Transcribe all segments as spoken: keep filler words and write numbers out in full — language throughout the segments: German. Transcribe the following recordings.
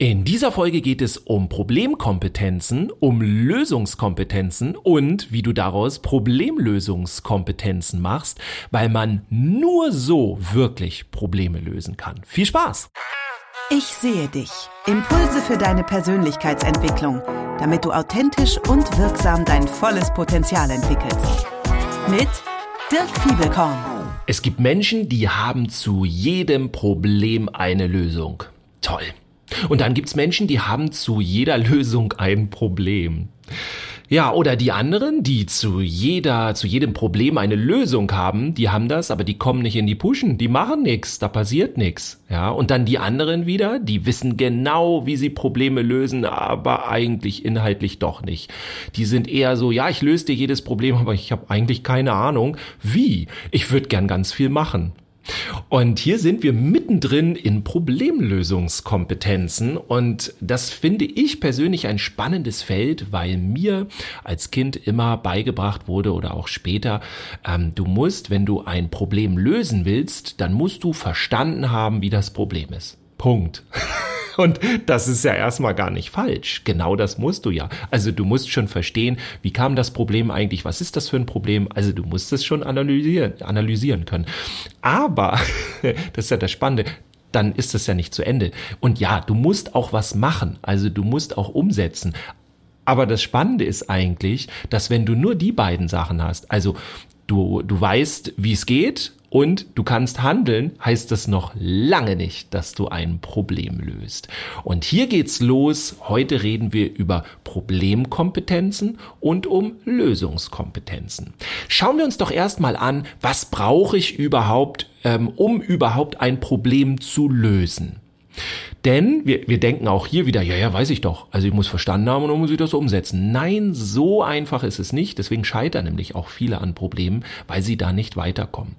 In dieser Folge geht es um Problemkompetenzen, um Lösungskompetenzen und wie du daraus Problemlösungskompetenzen machst, weil man nur so wirklich Probleme lösen kann. Viel Spaß! Ich sehe dich. Impulse für deine Persönlichkeitsentwicklung, damit du authentisch und wirksam dein volles Potenzial entwickelst. Mit Dirk Fiebelkorn. Es gibt Menschen, die haben zu jedem Problem eine Lösung. Toll. Und dann gibt's Menschen, die haben zu jeder Lösung ein Problem. Ja, oder die anderen, die zu jeder, zu jedem Problem eine Lösung haben, die haben das, aber die kommen nicht in die Puschen, die machen nichts, da passiert nichts. Ja, und dann die anderen wieder, die wissen genau, wie sie Probleme lösen, aber eigentlich inhaltlich doch nicht. Die sind eher so, ja, ich löse dir jedes Problem, aber ich habe eigentlich keine Ahnung, wie. Ich würde gern ganz viel machen. Und hier sind wir mittendrin in Problemlösungskompetenzen und das finde ich persönlich ein spannendes Feld, weil mir als Kind immer beigebracht wurde oder auch später, ähm, du musst, wenn du ein Problem lösen willst, dann musst du verstanden haben, wie das Problem ist. Punkt. Und das ist ja erstmal gar nicht falsch. Genau das musst du ja. Also du musst schon verstehen, wie kam das Problem eigentlich, was ist das für ein Problem? Also du musst es schon analysieren, analysieren können. Aber, das ist ja das Spannende, dann ist es ja nicht zu Ende. Und ja, du musst auch was machen. Also du musst auch umsetzen. Aber das Spannende ist eigentlich, dass wenn du nur die beiden Sachen hast, also du, du weißt, wie es geht, und du kannst handeln, heißt das noch lange nicht, dass du ein Problem löst. Und hier geht's los. Heute reden wir über Problemkompetenzen und um Lösungskompetenzen. Schauen wir uns doch erstmal an, was brauche ich überhaupt, ähm, um überhaupt ein Problem zu lösen. Denn wir, wir denken auch hier wieder, ja, ja, weiß ich doch. Also ich muss verstanden haben und dann muss ich das umsetzen. Nein, so einfach ist es nicht. Deswegen scheitern nämlich auch viele an Problemen, weil sie da nicht weiterkommen.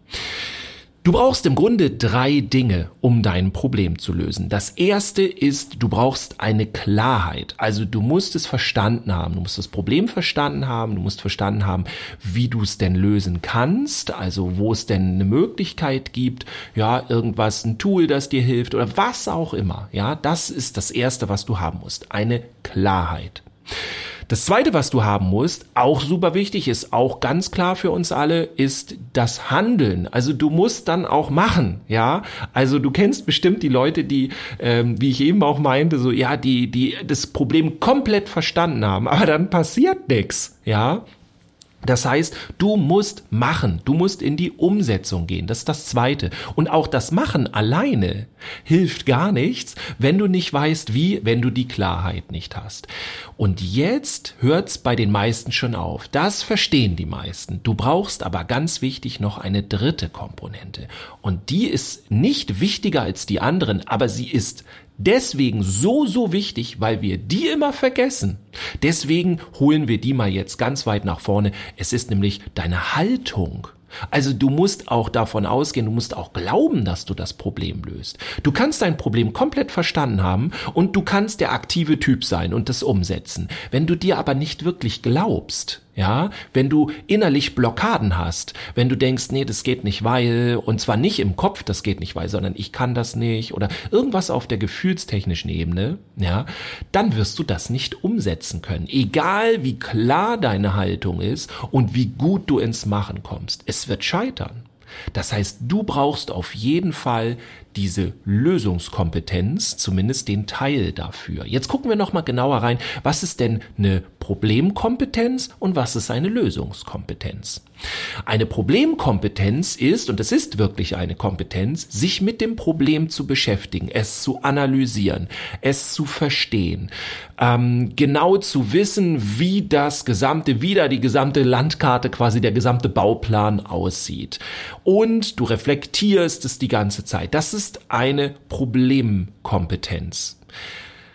Du brauchst im Grunde drei Dinge, um dein Problem zu lösen. Das erste ist, du brauchst eine Klarheit. Also du musst es verstanden haben. Du musst das Problem verstanden haben. Du musst verstanden haben, wie du es denn lösen kannst. Also wo es denn eine Möglichkeit gibt. Ja, irgendwas, ein Tool, das dir hilft oder was auch immer. Ja, das ist das erste, was du haben musst. Eine Klarheit. Das zweite, was du haben musst, auch super wichtig, ist auch ganz klar für uns alle, ist das Handeln. Also du musst dann auch machen, ja. Also du kennst bestimmt die Leute, die, ähm, wie ich eben auch meinte, so ja, die, die das Problem komplett verstanden haben, aber dann passiert nichts, ja. Das heißt, du musst machen, du musst in die Umsetzung gehen, das ist das Zweite. Und auch das Machen alleine hilft gar nichts, wenn du nicht weißt wie, wenn du die Klarheit nicht hast. Und jetzt hört's bei den meisten schon auf, das verstehen die meisten. Du brauchst aber ganz wichtig noch eine dritte Komponente. Und die ist nicht wichtiger als die anderen, aber sie ist deswegen so, so wichtig, weil wir die immer vergessen. Deswegen holen wir die mal jetzt ganz weit nach vorne. Es ist nämlich deine Haltung. Also du musst auch davon ausgehen, du musst auch glauben, dass du das Problem löst. Du kannst dein Problem komplett verstanden haben und du kannst der aktive Typ sein und das umsetzen. Wenn du dir aber nicht wirklich glaubst, ja, wenn du innerlich Blockaden hast, wenn du denkst, nee, das geht nicht, weil, und zwar nicht im Kopf, das geht nicht, weil, sondern ich kann das nicht oder irgendwas auf der gefühlstechnischen Ebene, ja, dann wirst du das nicht umsetzen können. Egal wie klar deine Haltung ist und wie gut du ins Machen kommst. Es wird scheitern. Das heißt, du brauchst auf jeden Fall diese Lösungskompetenz, zumindest den Teil dafür. Jetzt gucken wir nochmal genauer rein, was ist denn eine Problemkompetenz und was ist eine Lösungskompetenz? Eine Problemkompetenz ist, und es ist wirklich eine Kompetenz, sich mit dem Problem zu beschäftigen, es zu analysieren, es zu verstehen, ähm, genau zu wissen, wie das gesamte, wieder die gesamte Landkarte, quasi der gesamte Bauplan aussieht. Und du reflektierst es die ganze Zeit. Das ist eine Problemkompetenz.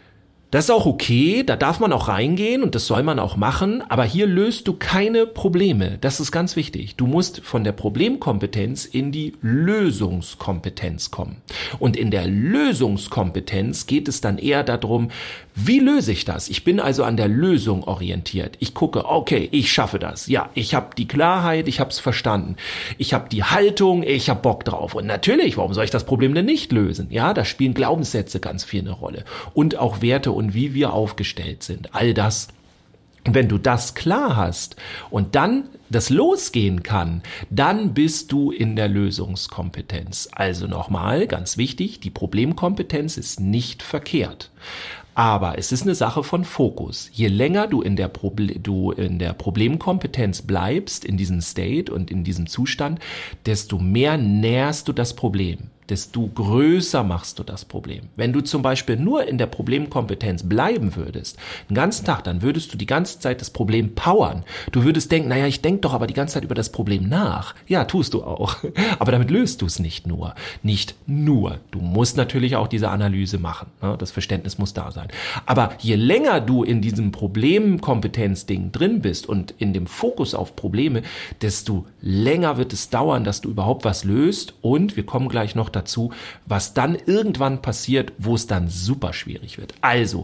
Das ist auch okay, da darf man auch reingehen und das soll man auch machen, aber hier löst du keine Probleme. Das ist ganz wichtig. Du musst von der Problemkompetenz in die Lösungskompetenz kommen. Und in der Lösungskompetenz geht es dann eher darum, wie löse ich das? Ich bin also an der Lösung orientiert. Ich gucke, okay, ich schaffe das. Ja, ich habe die Klarheit, ich habe es verstanden. Ich habe die Haltung, ich habe Bock drauf. Und natürlich, warum soll ich das Problem denn nicht lösen? Ja, da spielen Glaubenssätze ganz viel eine Rolle. Und auch Werte und wie wir aufgestellt sind. All das. Und wenn du das klar hast und dann das losgehen kann, dann bist du in der Lösungskompetenz. Also nochmal, ganz wichtig, die Problemkompetenz ist nicht verkehrt. Aber es ist eine Sache von Fokus. Je länger du in der Proble- du in der Problemkompetenz bleibst, in diesem State und in diesem Zustand, desto mehr nährst du das Problem. Desto größer machst du das Problem. Wenn du zum Beispiel nur in der Problemkompetenz bleiben würdest, den ganzen Tag, dann würdest du die ganze Zeit das Problem powern. Du würdest denken, naja, ich denke doch aber die ganze Zeit über das Problem nach. Ja, tust du auch. Aber damit löst du es nicht nur. Nicht nur. Du musst natürlich auch diese Analyse machen. Das Verständnis muss da sein. Aber je länger du in diesem Problemkompetenzding drin bist und in dem Fokus auf Probleme, desto länger wird es dauern, dass du überhaupt was löst. Und wir kommen gleich noch dazu, was dann irgendwann passiert, wo es dann super schwierig wird. Also,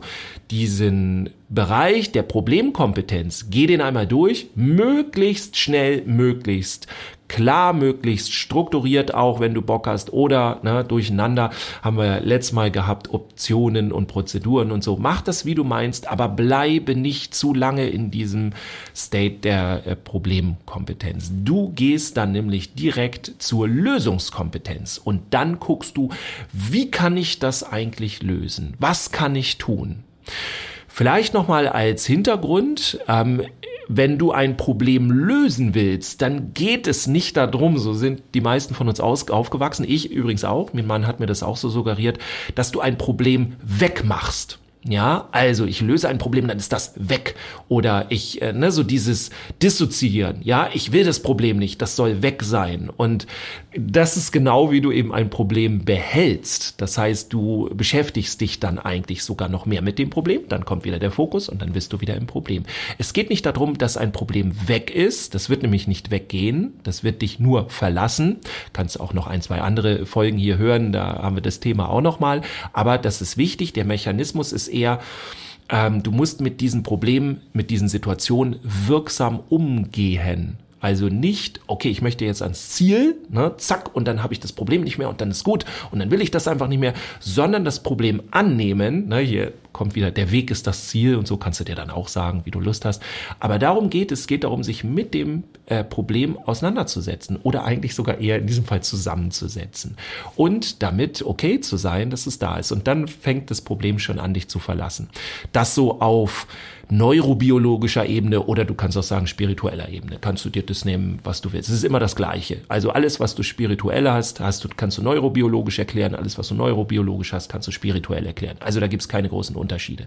diesen Bereich der Problemkompetenz, geh den einmal durch, möglichst schnell, möglichst klar, möglichst strukturiert auch, wenn du Bock hast, oder ne, durcheinander, haben wir letztes Mal gehabt, Optionen und Prozeduren und so. Mach das, wie du meinst, aber bleibe nicht zu lange in diesem State der äh, Problemkompetenz. Du gehst dann nämlich direkt zur Lösungskompetenz und dann guckst du, wie kann ich das eigentlich lösen? Was kann ich tun? Vielleicht nochmal als Hintergrund, ähm, wenn du ein Problem lösen willst, dann geht es nicht darum, so sind die meisten von uns aus, aufgewachsen, ich übrigens auch, mein Mann hat mir das auch so suggeriert, dass du ein Problem wegmachst. Ja, also ich löse ein Problem, dann ist das weg. Oder ich, äh, ne, so dieses Dissoziieren. Ja, ich will das Problem nicht, das soll weg sein. Und das ist genau, wie du eben ein Problem behältst. Das heißt, du beschäftigst dich dann eigentlich sogar noch mehr mit dem Problem. Dann kommt wieder der Fokus und dann bist du wieder im Problem. Es geht nicht darum, dass ein Problem weg ist. Das wird nämlich nicht weggehen. Das wird dich nur verlassen. Kannst auch noch ein, zwei andere Folgen hier hören. Da haben wir das Thema auch noch mal. Aber das ist wichtig. Der Mechanismus ist eher, ähm, du musst mit diesen Problemen, mit diesen Situationen wirksam umgehen. Also nicht, okay, ich möchte jetzt ans Ziel, ne, zack, und dann habe ich das Problem nicht mehr und dann ist gut und dann will ich das einfach nicht mehr, sondern das Problem annehmen, ne, hier kommt wieder, der Weg ist das Ziel und so kannst du dir dann auch sagen, wie du Lust hast. Aber darum geht es, es geht darum, sich mit dem äh, Problem auseinanderzusetzen oder eigentlich sogar eher in diesem Fall zusammenzusetzen und damit okay zu sein, dass es da ist. Und dann fängt das Problem schon an, dich zu verlassen. Das so auf neurobiologischer Ebene oder du kannst auch sagen spiritueller Ebene. Kannst du dir das nehmen, was du willst. Es ist immer das Gleiche. Also alles, was du spirituell hast, hast du, kannst du neurobiologisch erklären. Alles, was du neurobiologisch hast, kannst du spirituell erklären. Also da gibt es keine großen Unterschiede.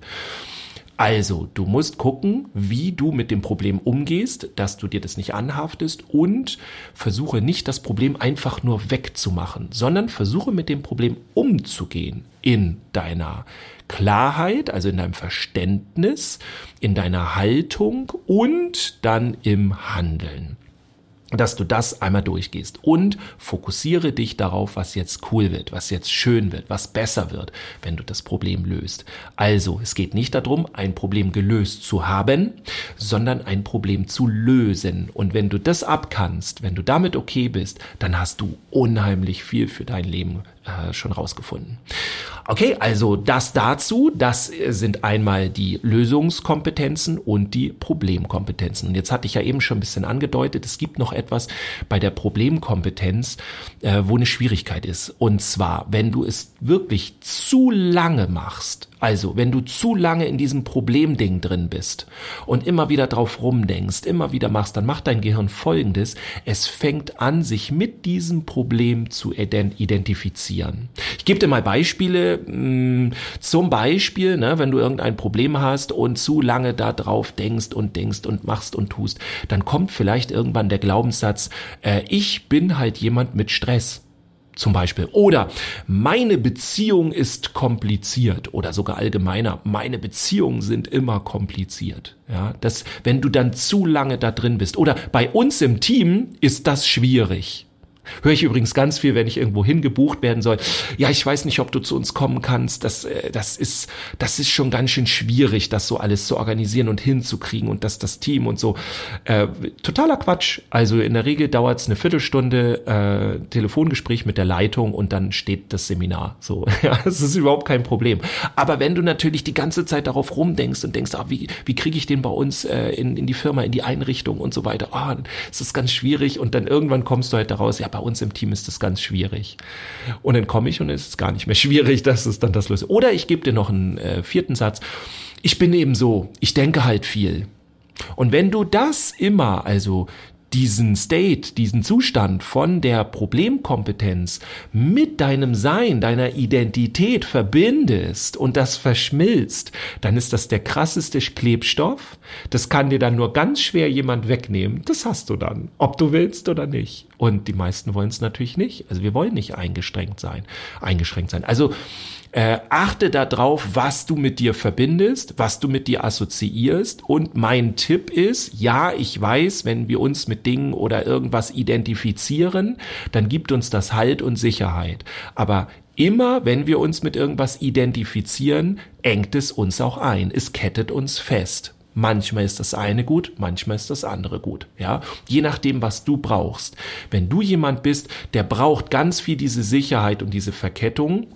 Also, du musst gucken, wie du mit dem Problem umgehst, dass du dir das nicht anhaftest und versuche nicht, das Problem einfach nur wegzumachen, sondern versuche mit dem Problem umzugehen in deiner Klarheit, also in deinem Verständnis, in deiner Haltung und dann im Handeln. Dass du das einmal durchgehst und fokussiere dich darauf, was jetzt cool wird, was jetzt schön wird, was besser wird, wenn du das Problem löst. Also, es geht nicht darum, ein Problem gelöst zu haben, sondern ein Problem zu lösen. Und wenn du das abkannst, wenn du damit okay bist, dann hast du unheimlich viel für dein Leben äh, schon rausgefunden. Okay, also das dazu, das sind einmal die Lösungskompetenzen und die Problemkompetenzen. Und jetzt hatte ich ja eben schon ein bisschen angedeutet, es gibt noch etwas bei der Problemkompetenz, äh, wo eine Schwierigkeit ist. Und zwar, wenn du es wirklich zu lange machst, also wenn du zu lange in diesem Problemding drin bist und immer wieder drauf rumdenkst, immer wieder machst, dann macht dein Gehirn Folgendes: Es fängt an, sich mit diesem Problem zu identifizieren. Ich gebe dir mal Beispiele. Zum Beispiel, ne, wenn du irgendein Problem hast und zu lange da drauf denkst und denkst und machst und tust, dann kommt vielleicht irgendwann der Glaubenssatz, äh, ich bin halt jemand mit Stress. zum Beispiel. Oder meine Beziehung ist kompliziert oder sogar allgemeiner, meine Beziehungen sind immer kompliziert. Ja, das, wenn du dann zu lange da drin bist. Oder bei uns im Team ist das schwierig. Höre ich übrigens ganz viel, wenn ich irgendwo hingebucht werden soll. Ja, ich weiß nicht, ob du zu uns kommen kannst. Das, das ist, das ist schon ganz schön schwierig, das so alles zu organisieren und hinzukriegen und das, das Team und so. Äh, totaler Quatsch. Also in der Regel dauert es eine Viertelstunde äh, Telefongespräch mit der Leitung und dann steht das Seminar. So, ja, das ist überhaupt kein Problem. Aber wenn du natürlich die ganze Zeit darauf rumdenkst und denkst, ah, wie, wie kriege ich den bei uns äh, in, in die Firma, in die Einrichtung und so weiter. Ah, das ist ganz schwierig und dann irgendwann kommst du halt daraus, ja, bei uns im Team ist das ganz schwierig. Und dann komme ich und es ist gar nicht mehr schwierig, das ist dann das Lösung. Oder ich gebe dir noch einen äh, vierten Satz. Ich bin eben so, ich denke halt viel. Und wenn du das immer, also diesen State, diesen Zustand von der Problemkompetenz mit deinem Sein, deiner Identität verbindest und das verschmilzt, dann ist das der krasseste Klebstoff. Das kann dir dann nur ganz schwer jemand wegnehmen. Das hast du dann, ob du willst oder nicht. Und die meisten wollen es natürlich nicht. Also wir wollen nicht eingeschränkt sein, eingeschränkt sein. Also Äh, achte darauf, was du mit dir verbindest, was du mit dir assoziierst. Und mein Tipp ist, ja, ich weiß, wenn wir uns mit Dingen oder irgendwas identifizieren, dann gibt uns das Halt und Sicherheit. Aber immer, wenn wir uns mit irgendwas identifizieren, engt es uns auch ein. Es kettet uns fest. Manchmal ist das eine gut, manchmal ist das andere gut, ja. Je nachdem, was du brauchst. Wenn du jemand bist, der braucht ganz viel diese Sicherheit und diese Verkettung,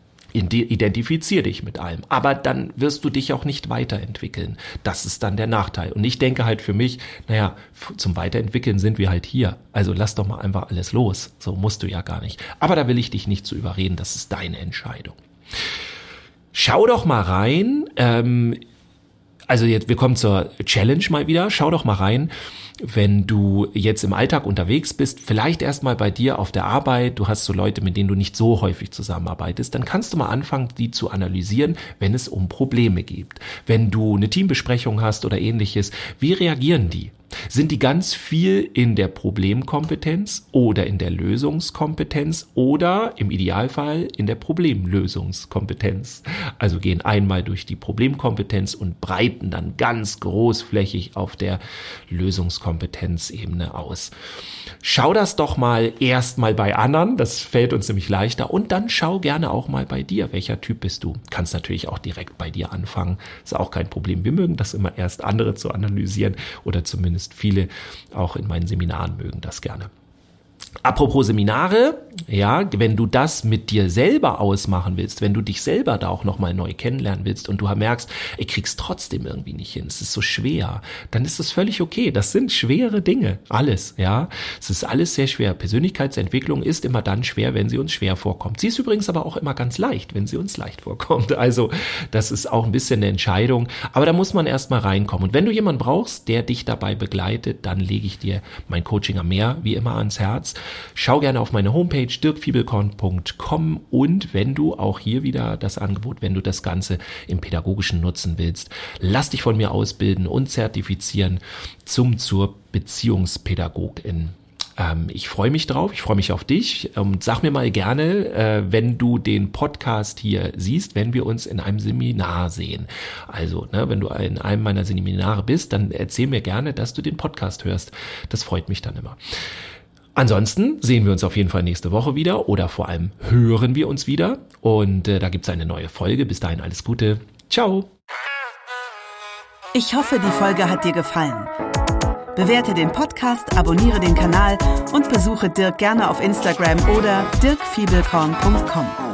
identifizier dich mit allem. Aber dann wirst du dich auch nicht weiterentwickeln. Das ist dann der Nachteil. Und ich denke halt für mich, naja, zum Weiterentwickeln sind wir halt hier. Also lass doch mal einfach alles los. So musst du ja gar nicht. Aber da will ich dich nicht zu überreden. Das ist deine Entscheidung. Schau doch mal rein. Ähm, also jetzt, wir kommen zur Challenge mal wieder. Schau doch mal rein. Wenn du jetzt im Alltag unterwegs bist, vielleicht erstmal bei dir auf der Arbeit, du hast so Leute, mit denen du nicht so häufig zusammenarbeitest, dann kannst du mal anfangen, die zu analysieren, wenn es um Probleme geht. Wenn du eine Teambesprechung hast oder ähnliches, wie reagieren die? Sind die ganz viel in der Problemkompetenz oder in der Lösungskompetenz oder im Idealfall in der Problemlösungskompetenz? Also gehen einmal durch die Problemkompetenz und breiten dann ganz großflächig auf der Lösungskompetenzebene aus. Schau das doch mal erstmal bei anderen, das fällt uns nämlich leichter, und dann schau gerne auch mal bei dir, welcher Typ bist du. Kannst natürlich auch direkt bei dir anfangen, ist auch kein Problem. Wir mögen das immer erst, andere zu analysieren, oder zumindest viele auch in meinen Seminaren mögen das gerne. Apropos Seminare, ja, wenn du das mit dir selber ausmachen willst, wenn du dich selber da auch nochmal neu kennenlernen willst und du merkst, ich krieg's trotzdem irgendwie nicht hin, es ist so schwer, dann ist das völlig okay. Das sind schwere Dinge, alles, ja. Es ist alles sehr schwer. Persönlichkeitsentwicklung ist immer dann schwer, wenn sie uns schwer vorkommt. Sie ist übrigens aber auch immer ganz leicht, wenn sie uns leicht vorkommt. Also das ist auch ein bisschen eine Entscheidung, aber da muss man erstmal reinkommen. Und wenn du jemanden brauchst, der dich dabei begleitet, dann lege ich dir mein Coaching am Meer wie immer ans Herz. Schau gerne auf meine Homepage dirk fiebelkorn punkt com, und wenn du auch hier wieder das Angebot, wenn du das Ganze im Pädagogischen nutzen willst, lass dich von mir ausbilden und zertifizieren zum zur Beziehungspädagogin. Ähm, ich freue mich drauf, ich freue mich auf dich, und sag mir mal gerne, äh, wenn du den Podcast hier siehst, wenn wir uns in einem Seminar sehen. Also, ne, wenn du in einem meiner Seminare bist, dann erzähl mir gerne, dass du den Podcast hörst. Das freut mich dann immer. Ansonsten sehen wir uns auf jeden Fall nächste Woche wieder, oder vor allem hören wir uns wieder, und äh, da gibt's eine neue Folge. Bis dahin alles Gute. Ciao. Ich hoffe, die Folge hat dir gefallen. Bewerte den Podcast, abonniere den Kanal und besuche Dirk gerne auf Instagram oder dirk fiebelkorn punkt com.